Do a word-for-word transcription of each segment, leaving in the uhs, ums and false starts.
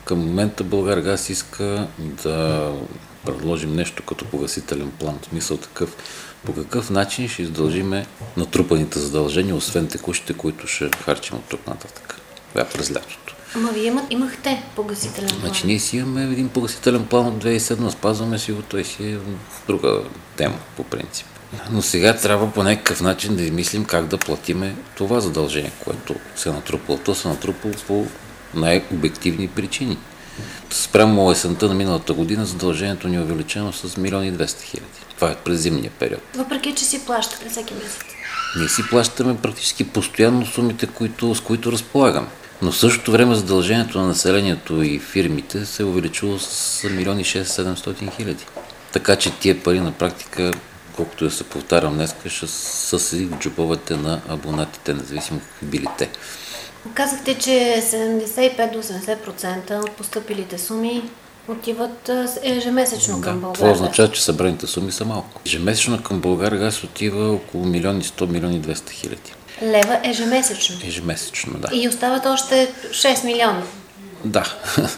Към момента Булгаргаз иска да предложим нещо като погасителен план. В смисъл такъв, по какъв начин ще издължиме натрупаните задължения, освен текущите, които ще харчим от тук нататък. Това през лятото. Ама вие имахте погасителен план. Значи ние си имаме един погасителен план от две хиляди и седма, спазваме си го, той си е друга тема по принцип. Но сега трябва по някакъв начин да измислим как да платиме това задължение, което се е натрупало. То се е натрупало по най-обективни причини. Спрямо есента на миналата година задължението ни е увеличено с милион и двеста хиляди. Това е през зимния период. Въпреки че си плащате всеки месец. Ние си плащаме практически постоянно сумите, които, с които разполагаме. Но в същото време задължението на населението и фирмите се е увеличило с милион и шестстотин хиляди. Така че тия пари на практика, колкото да се повтарям днес, ще са си в джобовете на абонатите, независимо какви били те. Казахте, че седемдесет и пет до осемдесет процента от постъпилите суми отиват ежемесечно към Булгаргаз. Това означава, че събраните суми са малко. Ежемесечно към Булгаргаз отива около милион и сто, милион и двеста хиляди. Лева ежемесечно? Ежемесечно, да. И остават още шест милиона? Да.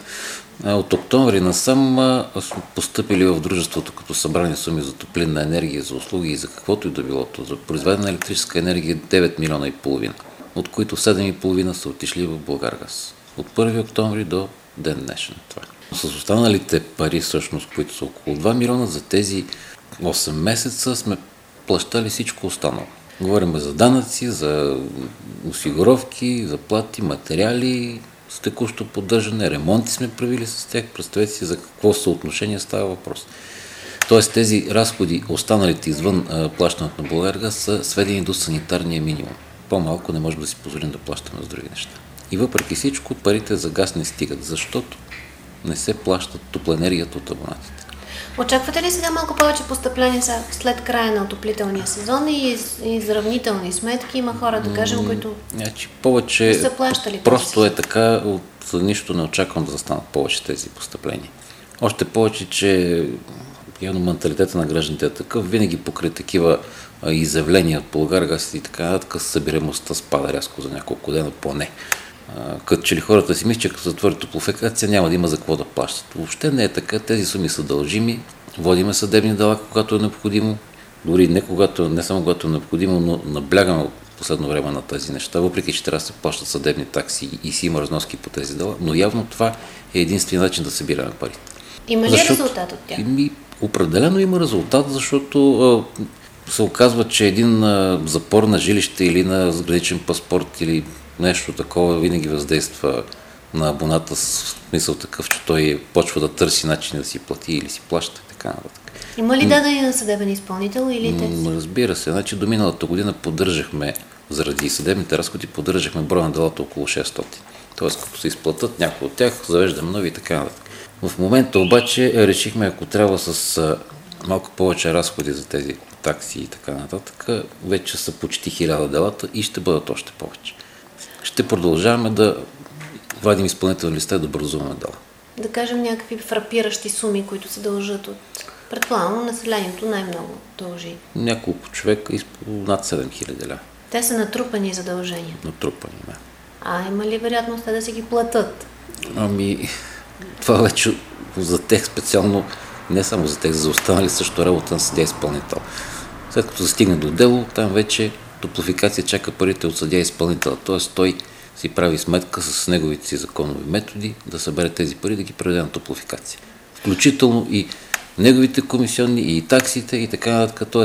От октомври насам постъпили в дружеството като събрани суми за топлинна енергия, за услуги и за каквото и да било. За произведена електрическа енергия девет милиона и половина, от които седем и половина са отишли в Булгаргаз. От първи октомври до ден днешен. Това. С останалите пари, всъщност, които са около два милиона, за тези осем месеца сме плащали всичко останало. Говорим за данъци, за осигуровки, заплати, материали, с текущо поддържане, ремонти сме правили с тях. Представете си за какво съотношение става въпрос. Тоест тези разходи, останалите извън а, плащането на Булгаргаз, са сведени до санитарния минимум. По-малко не можем да си позволим да плащаме за други неща. И въпреки всичко парите за газ не стигат, защото не се плащат топлоенергията от абонатите. Очаквате ли сега малко повече постъпления след края на отоплителния сезон и изравнителни сметки? Има хора, да кажем, които значи, повече, са плащали. Просто е така, от нищо не очаквам да застанат повече тези постъпления. Още повече, че явно менталитета на гражданите е такъв, винаги покрай такива изявления от Булгаргаз и така нататък, събираемостта спада рязко за няколко дена поне. Като че ли хората си мислят, че като затвори топлофикация няма да има за какво да плащат. Въобще не е така. Тези суми са дължими. Водиме съдебни дела, когато е необходимо. Дори не, когато, не само когато е необходимо, но наблягаме в последно време на тези неща, въпреки че трябва да се плащат съдебни такси и си има разноски по тези дела. Но явно това е единствен начин да събираме парите. Има ли защото, резултат от тях? Ими, определено има резултат, защото а, се оказва, че един а, запор на жилище или на граничен паспорт или нещо такова винаги въздейства на абоната с смисъл такъв, че той почва да търси начин да си плати или си плаща и така нататък. Има ли дадени на съдебен изпълнител или те? Разбира се. Значи до миналата година поддържахме, заради съдебните разходи, поддържахме броя на делата около шестстотин. Тоест, като се изплатят някои от тях, завеждаме нови и така нататък. В момента обаче решихме, ако трябва с малко повече разходи за тези такси и така нататък, вече са почти хиляда делата и ще бъдат още повече. Ще продължаваме да вадим изпълнителни листа и да образуваме дела. Да кажем някакви фрапиращи суми, които се дължат от... Предполагам, населението най-много дължи. Няколко човека над седем хиляди лева. Те са натрупани задължения. Натрупани, да. А има ли вероятност те да си ги платят? Ами, това вече за тех специално, не само за тех, за останали също работа на съдия изпълнител. След като се стигне до дело, там вече топлофикация чака парите от съдия изпълнител. Т.е. той си прави сметка с неговите си законови методи да събере тези пари да ги преведе на топлофикация. Включително и неговите комисионни, и таксите, и така нататък. Т.е.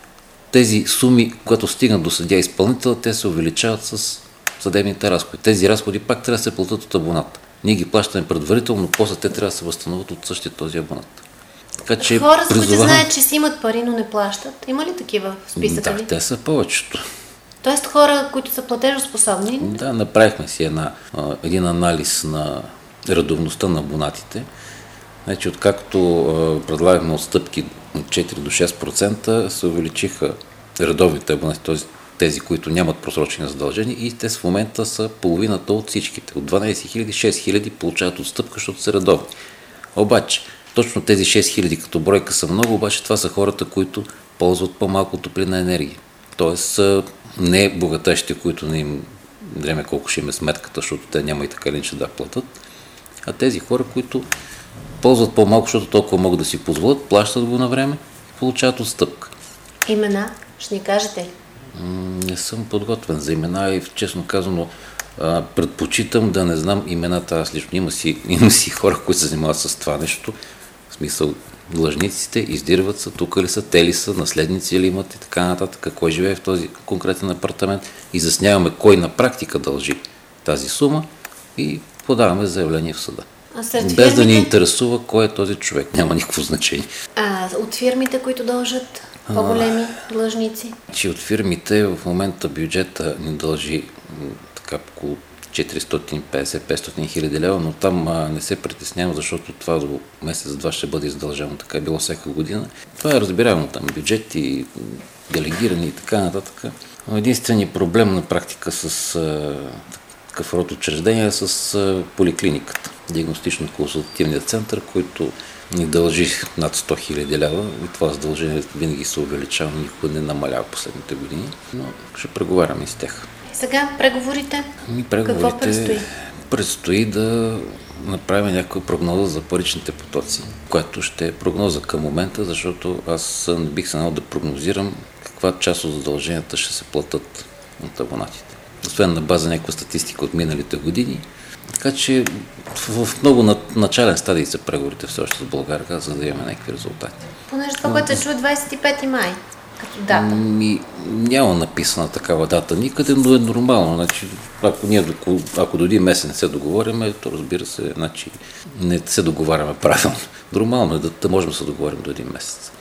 тези суми, когато стигнат до съдия изпълнител, те се увеличават с съдебните разходи. Тези разходи пак трябва да се платят от абоната. Ние ги плащаме предварително, но после те трябва да се възстановят от същия този абонат. Така, че хора, с които знаят, че си имат пари, но не плащат. Има ли такива в списъка? Да, те са повечето. Тоест хора, които са платежоспособни? Да, направихме си една, един анализ на редовността на абонатите. Значи, откакто предлагахме отстъпки от четири до шест процента, се увеличиха редовните абонати, т.е. тези, които нямат просрочени задължения, и те в момента са половината от всичките. От дванадесет хиляди, шест хиляди получават отстъпка, защото са редовни. Обаче, точно тези шест хиляди като бройка са много, обаче това са хората, които ползват по-малко топлинна енергия. Тоест, не богатащите, които не им дреме колко ще им е сметката, защото те няма и така линче да платят, А тези хора, които ползват по-малко, защото толкова могат да си позволят, плащат го на време, получават отстъпка. Имена? Ще ни кажете ли? Не съм подготвен за имена и честно казано предпочитам да не знам имената аз лично. Има си, има си хора, които се занимават с това нещо. В смисъл, длъжниците издирват са, тук ли са, те ли са, наследници ли имат и така нататък, кой живее в този конкретен апартамент. Изясняваме кой на практика дължи тази сума и подаваме заявление в съда. Без да ни интересува кой е този човек. Няма никакво значение. А от фирмите, които дължат по-големи длъжници? Че от фирмите в момента бюджета ни дължи така около четиристотин и петдесет до петстотин хиляди лева, но там а, не се притеснявам, защото това до месец-два ще бъде издължено. Така е било всяка година. Това е разбираемо, там бюджети, делегирани и така нататък. Но единственият проблем на практика с а, такъв род учреждение е с а, поликлиниката, диагностично-консултативният център, който ни дължи над сто хиляди лева и това задължение винаги се увеличава, никога не намалява последните години, но ще преговаряме с тях. Сега преговорите? Ми, преговорите Какво предстои? Предстои да направим някаква прогноза за паричните потоци, която ще е прогноза към момента, защото аз не бих се надал да прогнозирам каква част от задълженията ще се платят от абонатите. Освен на база някаква статистика от миналите години. Така че в много начален стадий са преговорите все още с България, за да имаме някакви резултати. Понеже това, което се чуе двадесет и пети май като дата. Ми, няма написана такава дата никъде, но е нормално. Значи, ако, ние, ако до един месец не се договориме, то разбира се, значи, не се договаряме правилно. Нормално е да, да можем да се договорим до един месец.